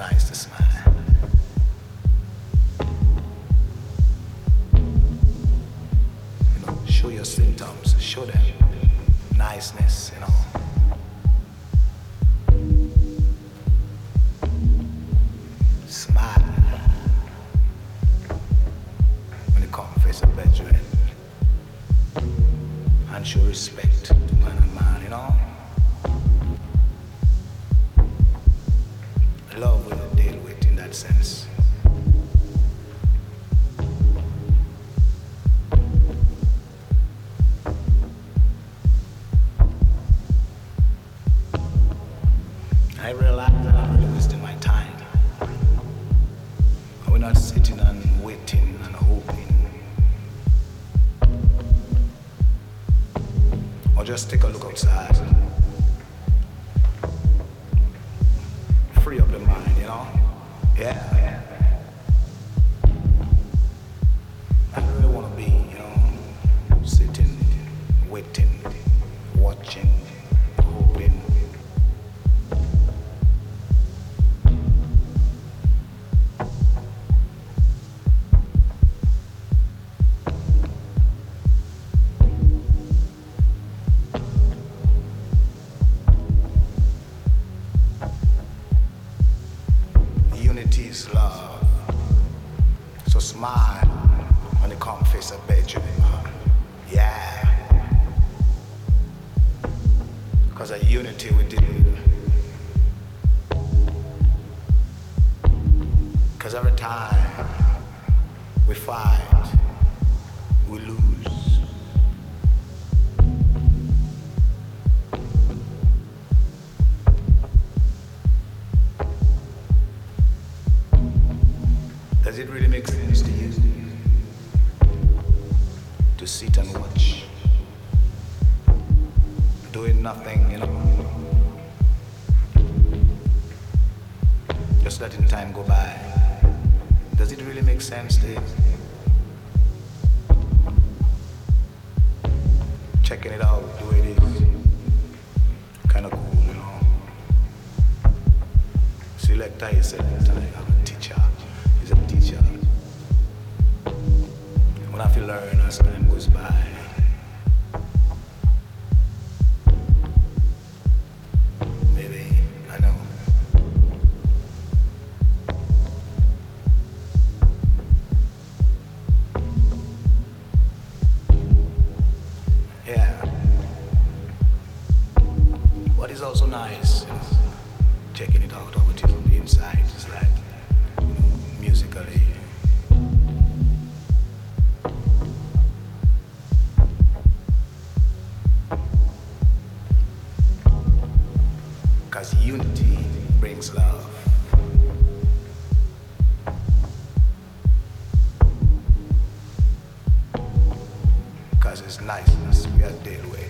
nice to smile. Show your symptoms, show them niceness, Smile when you come face a bedroom and show respect to man and man, Love will deal with in that sense. I realize that I'm really wasting my time. We're not sitting and waiting and hoping. Or just take a look outside. Free up your mind, Yeah. I don't really want to be, sitting, waiting, watching, hoping. Unity is love. So smile when you come face a bedroom. Yeah. Because of unity we do. Because every time we fight, we lose. Does it really make sense to you to sit and watch, doing nothing, just letting time go by? Does it really make sense to you? Checking it out the way it is, kind of cool, Selector is selector, I have a teacher. He's a teacher. When I feel learn as time goes by. Maybe, I know. Yeah. What is also nice, checking it out over from the inside, is like, musically. Because unity brings love. Because it's niceness we are deal with.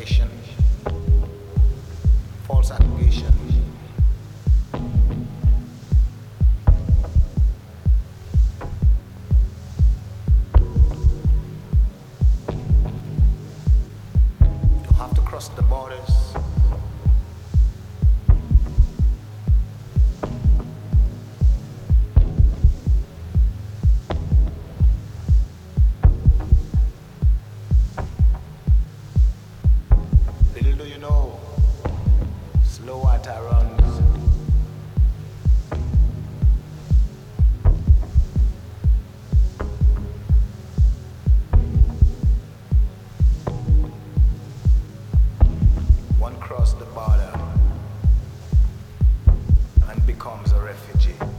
oppression, false accusation. You have to cross the borders. Little do you know, slow water runs. One cross the border and becomes a refugee.